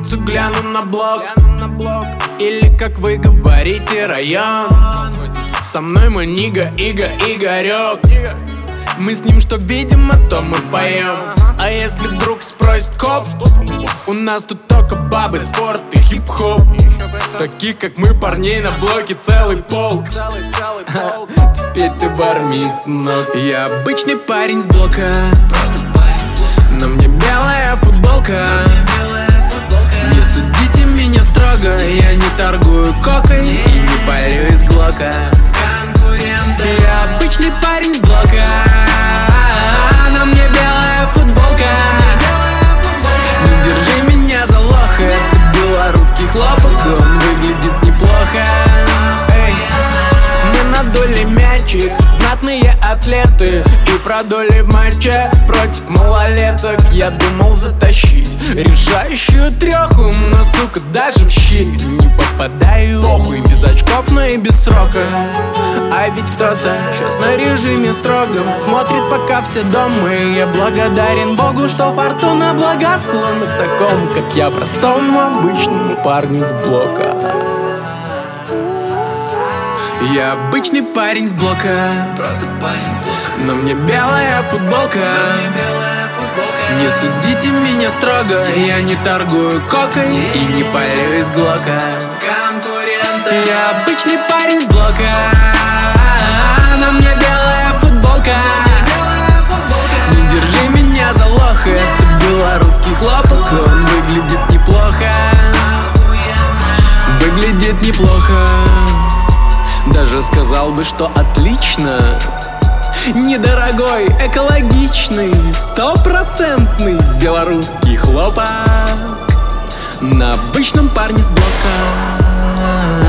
улицу, гляну на блок. Или, как вы говорите, район. Со мной мой нига Игорек. Мы с ним что видим, а то мы поем. А если вдруг спросит коп, у нас тут только бабы, спорт и хип-хоп. Таких как мы, парней на блоке целый полк. Теперь ты в армии, сынок. Я обычный парень с блока, на мне белая футболка. Не судите меня строго, я не торгую кокой и не палю из глока. Я обычный парень с блока, на мне белая футболка. Не держи меня за лоха, это белорусский хлопок, он выглядит неплохо. Эй, мы надули мячик, знатные атлеты, и продули в матче против малолеток. Я думал затащить решающую треху, но, сука, даже в щит не попадаю. Похуй, без очков, но и без срока. А ведь кто-то сейчас на режиме строгом смотрит, пока все дома. И я благодарен Богу, что фортуна благосклонна к такому, как я, простому обычному парню с блока. Я обычный парень с блока, просто парень с блока. На мне белая футболка. Не судите меня строго, я не торгую кокой и не палю из глока. Я обычный парень с блока, на мне белая футболка. Не держи меня за лоха, это белорусский хлопок, он выглядит неплохо. Выглядит неплохо. Даже сказал бы, что отлично. Недорогой, экологичный, 100% белорусский хлопок на обычном парне с блока.